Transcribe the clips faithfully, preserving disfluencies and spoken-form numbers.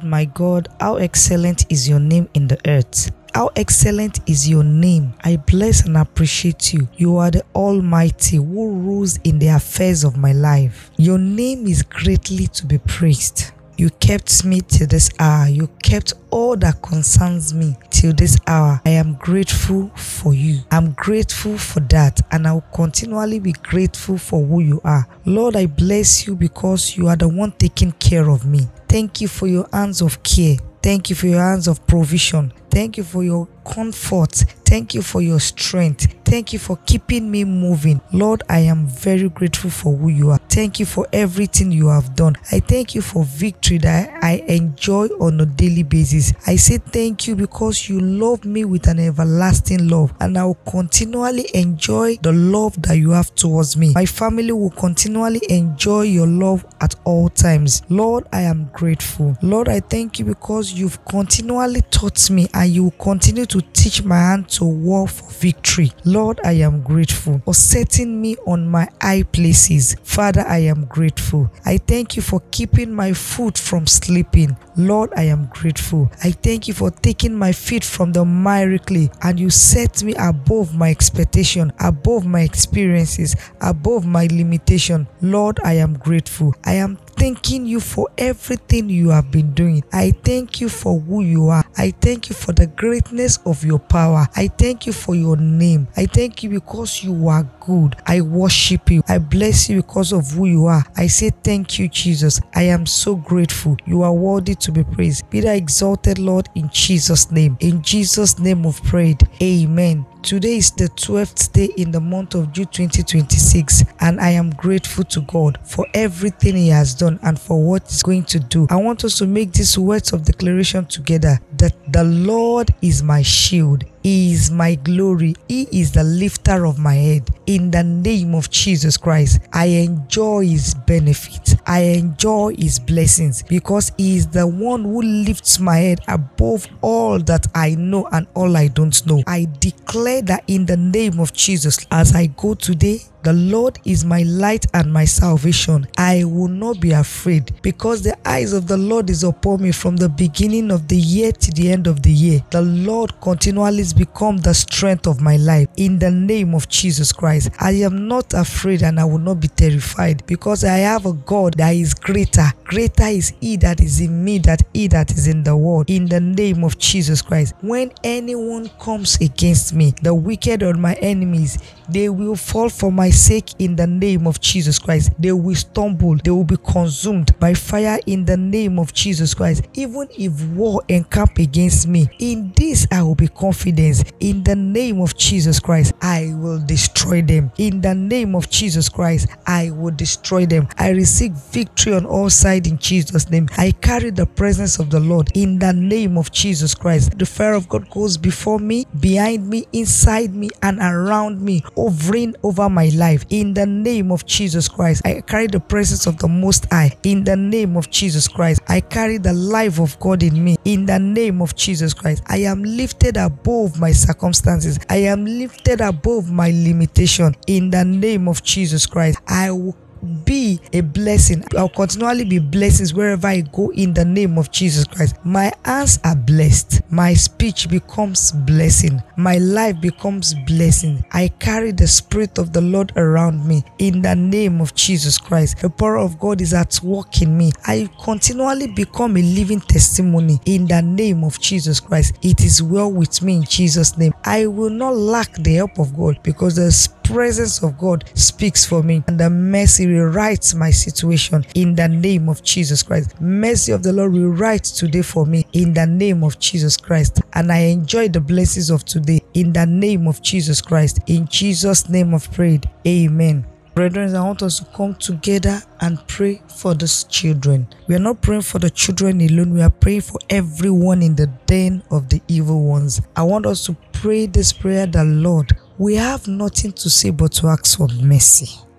my God, how excellent is your name in the earth. How excellent is your name. I bless and appreciate you. You are the Almighty who rules in the affairs of my life. Your name is greatly to be praised. You kept me till this hour. You kept all that concerns me till this hour. I am grateful for you. I'm grateful for that, and I will continually be grateful for who you are. Lord, I bless you because you are the one taking care of me. Thank you for your hands of care. Thank you for your hands of provision. Thank you for your comfort. Thank you for your strength. Thank you for keeping me moving. Lord, I am very grateful for who you are. Thank you for everything you have done. I thank you for victory that I enjoy on a daily basis. I say thank you because you love me with an everlasting love, and I will continually enjoy the love that you have towards me. My family will continually enjoy your love at all times. Lord, I am grateful. Lord, I thank you because you've continually taught me, and you will continue to teach my hand to war for victory. Lord, I am grateful for setting me on my high places. Father, I am grateful. I thank you for keeping my foot from sleeping. Lord, I am grateful. I thank you for taking my feet from the miry clay, and you set me above my expectation, above my experiences, above my limitation. Lord, I am grateful. I am thanking you for everything you have been doing. I thank you for who you are. I thank you for the greatness of your power. I thank you for your name. I thank you because you are good. I worship you. I bless you because of who you are. I say thank you, Jesus. I am so grateful. You are worthy to be praised. Be thou exalted, Lord, in Jesus' name. In Jesus' name we've prayed. Amen. Today is the twelfth day in the month of June twenty twenty-six, and I am grateful to God for everything He has done and for what He's going to do. I want us to make these words of declaration together, that the Lord is my shield. He is my glory. He is the lifter of my head. In the name of Jesus Christ, I enjoy His benefits. I enjoy His blessings because He is the one who lifts my head above all that I know and all I don't know. I declare that in the name of Jesus, as I go today, the Lord is my light and my salvation. I will not be afraid because the eyes of the Lord is upon me from the beginning of the year to the end of the year. The Lord continually become the strength of my life. In the name of Jesus Christ, I am not afraid and I will not be terrified because I have a God that is greater. Greater is He that is in me than He that is in the world. In the name of Jesus Christ, when anyone comes against me, the wicked or my enemies, they will fall for my sake. In the name of Jesus Christ, they will stumble, they will be consumed by fire. In the name of Jesus Christ, even if war encamp against me, in this I will be confident. In the name of Jesus Christ, I will destroy them. In the name of Jesus Christ, I will destroy them. I receive victory on all sides in Jesus' name. I carry the presence of the Lord. In the name of Jesus Christ, the fire of God goes before me, behind me, inside me, and around me, hovering over my life. In the name of Jesus Christ, I carry the presence of the Most High. In the name of Jesus Christ, I carry the life of God in me. In the name of Jesus Christ, I am lifted above my circumstances. I am lifted above my limitation. In the name of Jesus Christ, I will be a blessing. I'll continually be blessings wherever I go. In the name of Jesus Christ, my hands are blessed. My speech becomes blessing. My life becomes blessing. I carry the Spirit of the Lord around me. In the name of Jesus Christ, the power of God is at work in me. I continually become a living testimony. In the name of Jesus Christ, it is well with me in Jesus' name. I will not lack the help of God because the presence of God speaks for me, and the mercy rewrites my situation. In the name of Jesus Christ, mercy of the Lord will write today for me. In the name of Jesus Christ, and I enjoy the blessings of today. In the name of Jesus Christ, in Jesus' name I've prayed. Amen. Brethren, I want us to come together and pray for these children. We are not praying for the children alone. We are praying for everyone in the den of the evil ones. I want us to pray this prayer that, Lord, we have nothing to say but to ask for mercy.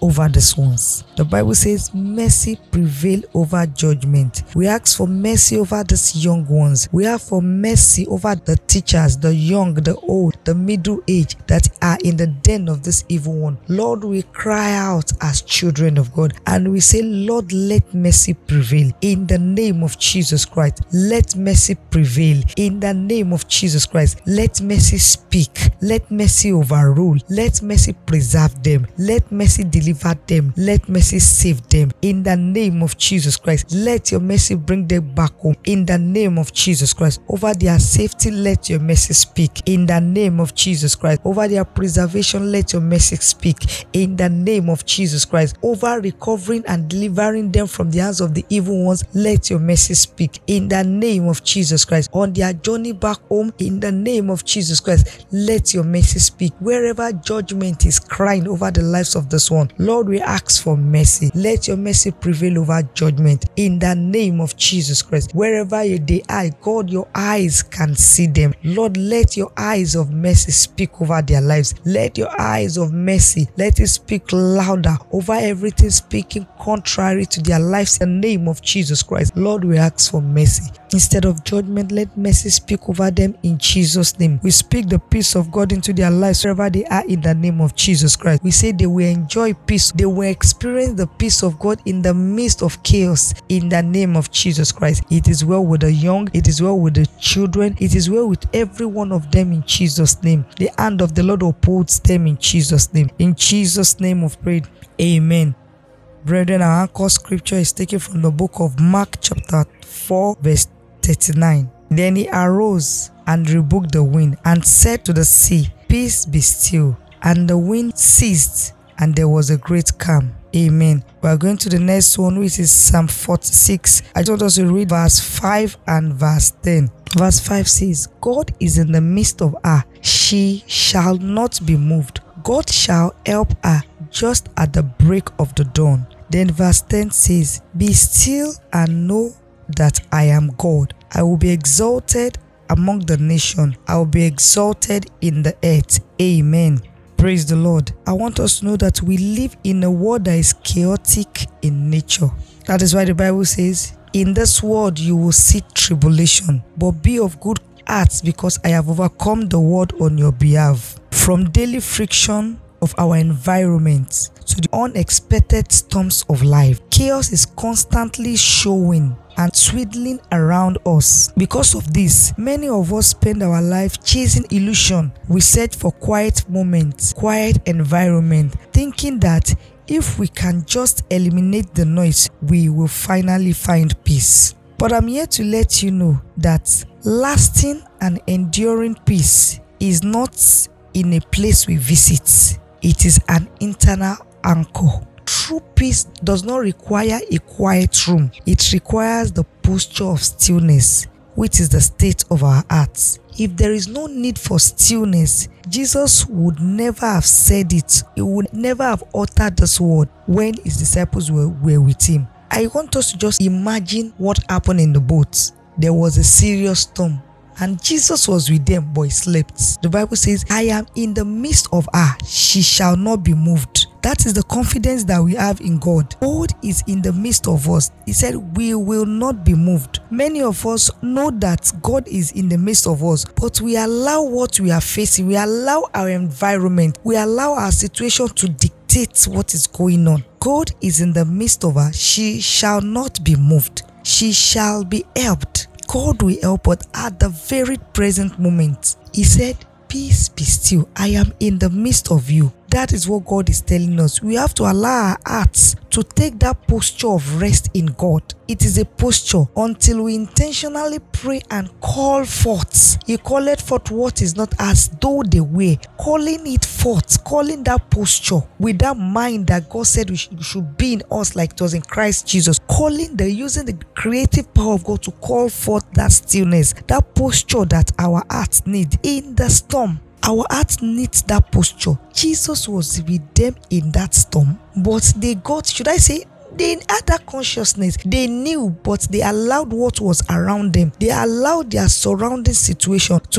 over these ones. The Bible says mercy prevail over judgment. We ask for mercy over these young ones. We ask for mercy over the teachers, the young, the old, the middle age that are in the den of this evil one. Lord, we cry out as children of God and we say, Lord, let mercy prevail in the name of Jesus Christ. Let mercy prevail in the name of Jesus Christ. Let mercy speak. Let mercy overrule. Let mercy preserve them. Let mercy deliver them. Let mercy save them in the name of Jesus Christ. Let your mercy bring them back home in the name of Jesus Christ. Over their safety, let your mercy speak in the name of Jesus Christ. Over their preservation, let your mercy speak in the name of Jesus Christ. Over recovering and delivering them from the hands of the evil ones, let your mercy speak in the name of Jesus Christ. On their journey back home, in the name of Jesus Christ, let your mercy speak. Wherever judgment is crying over the lives of this one, Lord, we ask for mercy. Let your mercy prevail over judgment in the name of Jesus Christ. Wherever they are, God, your eyes can see them. Lord, let your eyes of mercy speak over their lives. Let your eyes of mercy, let it speak louder over everything speaking contrary to their lives in the name of Jesus Christ. Lord, we ask for mercy. Instead of judgment, let mercy speak over them in Jesus' name. We speak the peace of God into their lives wherever they are in the name of Jesus Christ. We say they will enjoy peace. They will experience the peace of God in the midst of chaos in the name of Jesus Christ. It is well with the young. It is well with the children. It is well with every one of them in Jesus' name. The hand of the Lord upholds them in Jesus' name. In Jesus' name we've prayed. Amen. Brethren, our anchor scripture is taken from the book of Mark chapter four verse thirty-nine. Then he arose and rebuked the wind and said to the sea, Peace be still. And the wind ceased and there was a great calm. Amen. We are going to the next one, which is Psalm forty-six. I just want us to read verse five and verse ten. Verse five says, God is in the midst of her. She shall not be moved. God shall help her just at the break of the dawn. Then verse ten says, Be still and know that I am God. I will be exalted among the nations. I will be exalted in the earth. Amen. Praise the Lord. I want us to know that we live in a world that is chaotic in nature. That is why the Bible says, in this world you will see tribulation, but be of good heart because I have overcome the world on your behalf. From daily friction of our environment to the unexpected storms of life, chaos is constantly showing and swirling around us. Because of this, many of us spend our life chasing illusion. We search for quiet moments, quiet environment, thinking that if we can just eliminate the noise, we will finally find peace. But I'm here to let you know that lasting and enduring peace is not in a place we visit. It is an internal anchor. True peace does not require a quiet room. It requires the posture of stillness, which is the state of our hearts. If there is no need for stillness, Jesus would never have said it. He would never have uttered this word when his disciples were, were with him. I want us to just imagine what happened in the boat. There was a serious storm, and Jesus was with them, but he slept. The Bible says, I am in the midst of her. She shall not be moved. That is the confidence that we have in God. God is in the midst of us. He said, we will not be moved. Many of us know that God is in the midst of us, but we allow what we are facing. We allow our environment. We allow our situation to dictate what is going on. God is in the midst of her. She shall not be moved. She shall be helped. God will help us at the very present moment. He said, Peace be still. I am in the midst of you. That is what God is telling us. We have to allow our hearts to take that posture of rest in God. It is a posture until we intentionally pray and call forth. He called forth what is not as though they were. Calling it forth, calling that posture with that mind that God said we should, we should be in us like it was in Christ Jesus. Calling the, using the creative power of God to call forth that stillness, that posture that our hearts need in the storm. Our heart needs that posture. Jesus was with them in that storm, but they got, should I say, they had that consciousness. They knew, but they allowed what was around them. They allowed their surrounding situation to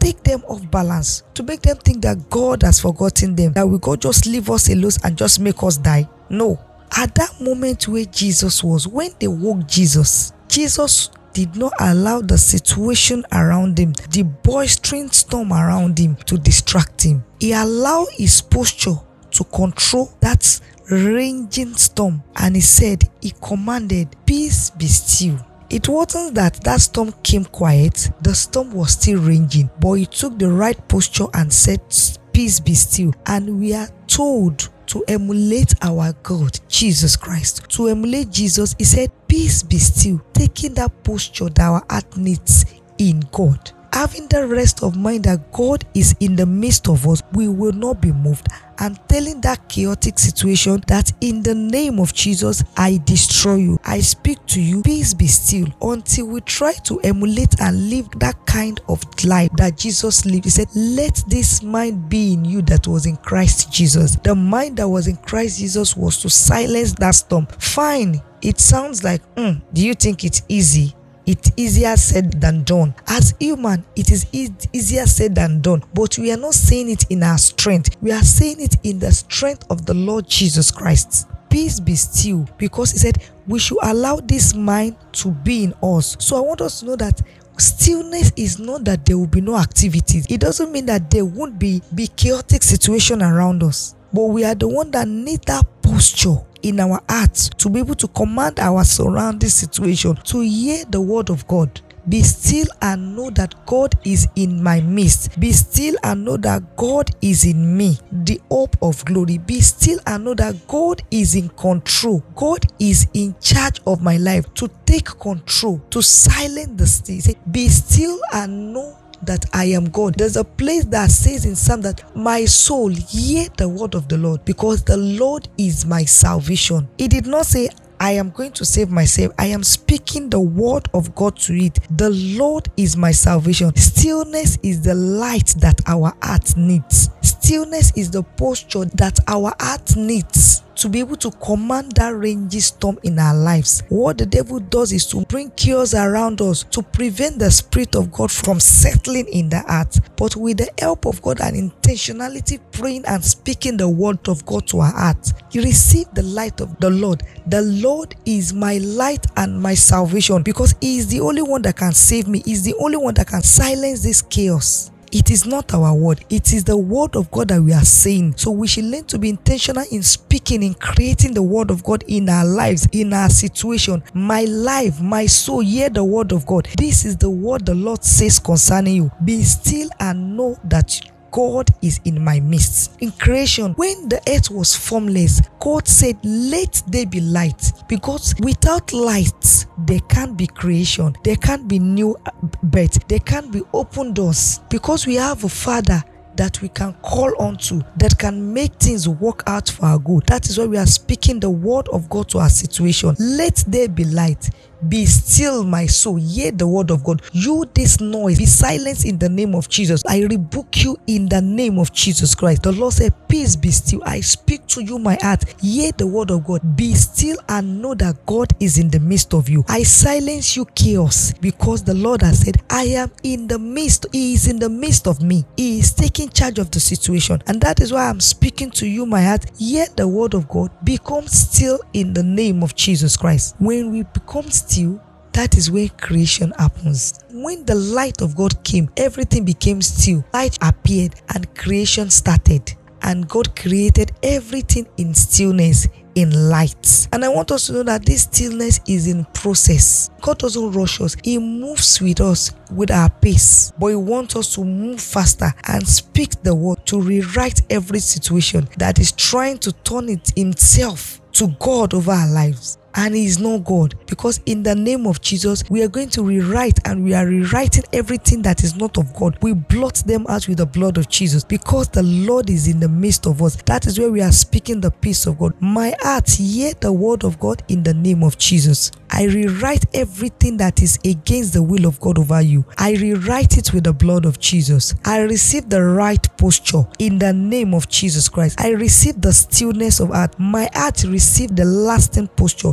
take them off balance, to make them think that God has forgotten them, that will God just leave us alone and just make us die? No. At that moment where Jesus was, when they woke Jesus, Jesus did not allow the situation around him, the boisterous storm around him, to distract him. He allowed his posture to control that raging storm, and he said, he commanded, peace be still. It wasn't that that storm came quiet, the storm was still raging, but he took the right posture and said, peace be still. And we are told to emulate our God, Jesus Christ. To emulate Jesus, he said, peace be still, taking that posture that our heart needs in God. Having the rest of mind that God is in the midst of us, we will not be moved, and telling that chaotic situation that in the name of Jesus, I destroy you. I speak to you, peace be still, until we try to emulate and live that kind of life that Jesus lived. He said, let this mind be in you that was in Christ Jesus. The mind that was in Christ Jesus was to silence that storm. Fine, it sounds like, mm, do you think it's easy? It's easier said than done. As human, it is e- easier said than done. But we are not saying it in our strength. We are saying it in the strength of the Lord Jesus Christ. Peace be still, because he said we should allow this mind to be in us. So I want us to know that stillness is not that there will be no activities. It doesn't mean that there won't be, be chaotic situation around us. But we are the one that need that posture in our hearts to be able to command our surrounding situation, to hear the word of God. Be still and know that God is in my midst. Be still and know that God is in me, the hope of glory. Be still and know that God is in control. God is in charge of my life, to take control, to silence the still. Be still and know that I am God. There's a place that says in Psalm that my soul hear the word of the Lord, because the Lord is my salvation. It did not say I am going to save myself. I am speaking the word of God to it. The Lord is my salvation. Stillness is the light that our heart needs. Stillness is the posture that our heart needs to be able to command that raging storm in our lives. What the devil does is to bring chaos around us, to prevent the Spirit of God from settling in the heart. But with the help of God and intentionality, praying and speaking the word of God to our heart, you receive the light of the Lord. The Lord is my light and my salvation, because he is the only one that can save me. He is the only one that can silence this chaos. It is not our word. It is the word of God that we are saying. So we should learn to be intentional in speaking, in creating the word of God in our lives, in our situation. My life, my soul, hear the word of God. This is the word the Lord says concerning you. Be still and know that God is in my midst. In creation, when the earth was formless, God said, let there be light. Because without light, there can't be creation. There can't be new birth. There can't be open doors. Because we have a Father that we can call on to, that can make things work out for our good. That is why we are speaking the word of God to our situation. Let there be light. Be still, my soul, hear the word of God. You, this noise, be silent in the name of Jesus. I rebuke you in the name of Jesus Christ. The Lord said, peace be still. I speak to you, my heart. Hear the word of God. Be still and know that God is in the midst of you. I silence you, chaos, because the Lord has said, I am in the midst. He is in the midst of me. He is taking charge of the situation. And that is why I'm speaking to you, my heart. Hear the word of God. Become still in the name of Jesus Christ. When we become still, that is where creation happens. When the light of God came, everything became still. Light appeared and creation started. And God created everything in stillness, in light. And I want us to know that this stillness is in process. God doesn't rush us. He moves with us with our pace. But he wants us to move faster and speak the word to rewrite every situation that is trying to turn it himself to God over our lives. And he is not God, because in the name of Jesus, we are going to rewrite, and we are rewriting everything that is not of God. We blot them out with the blood of Jesus, because the Lord is in the midst of us. That is where we are speaking the peace of God. My heart, hear the word of God in the name of Jesus. I rewrite everything that is against the will of God over you. I rewrite it with the blood of Jesus. I receive the right posture in the name of Jesus Christ. I receive the stillness of heart. My heart receive the lasting posture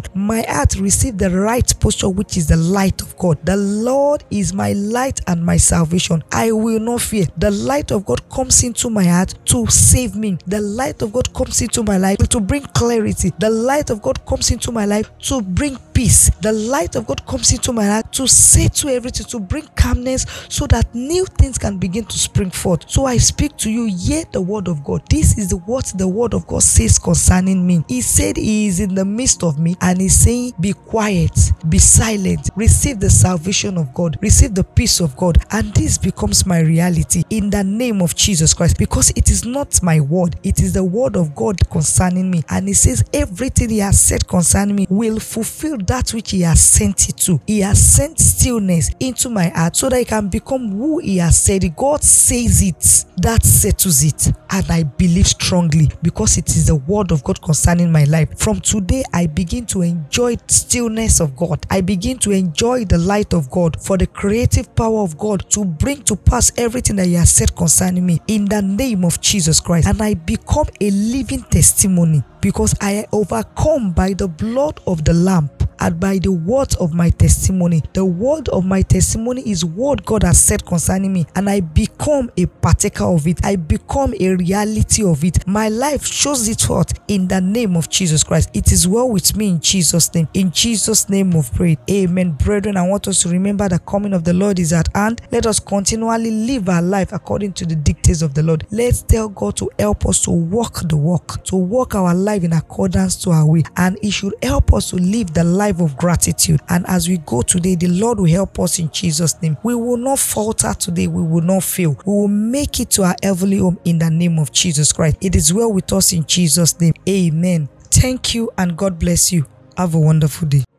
My heart receive the right posture, which is the light of God. The Lord is my light and my salvation. I will not fear. The light of God comes into my heart to save me. The light of God comes into my life to bring clarity. The light of God comes into my life to bring peace. The light of God comes into my heart to settle everything, to bring calmness, so that new things can begin to spring forth. So I speak to you, hear the word of God. This is what the word of God says concerning me. He said he is in the midst of me, and he's saying, be quiet, be silent, receive the salvation of God, receive the peace of God. And this becomes my reality in the name of Jesus Christ, because it is not my word, it is the word of God concerning me. And he says everything he has said concerning me will fulfill that which he has sent it to. He has sent stillness into my heart so that I can become who he has said it. God says it, that settles it. And I believe strongly, because it is the word of God concerning my life. From today, I begin to enjoy stillness of God. I begin to enjoy the light of God, for the creative power of God to bring to pass everything that he has said concerning me in the name of Jesus Christ. And I become a living testimony, because I overcome by the blood of the Lamb and by the words of my testimony. The word of my testimony is what God has said concerning me, and I become a partaker of it. I become a reality of it. My life shows it forth in the name of Jesus Christ. It is well with me in Jesus' name. In Jesus' name we've prayed. Amen. Brethren, I want us to remember the coming of the Lord is at hand. Let us continually live our life according to the dictates of the Lord. Let's tell God to help us to walk the walk, to walk our life in accordance to our way, and He should help us to live the life of gratitude. And as we go today, the Lord will help us in Jesus' name. We will not falter today. We will not fail. We will make it to our heavenly home in the name of Jesus Christ. It is well with us in Jesus' name. Amen. Thank you, and God bless you. Have a wonderful day.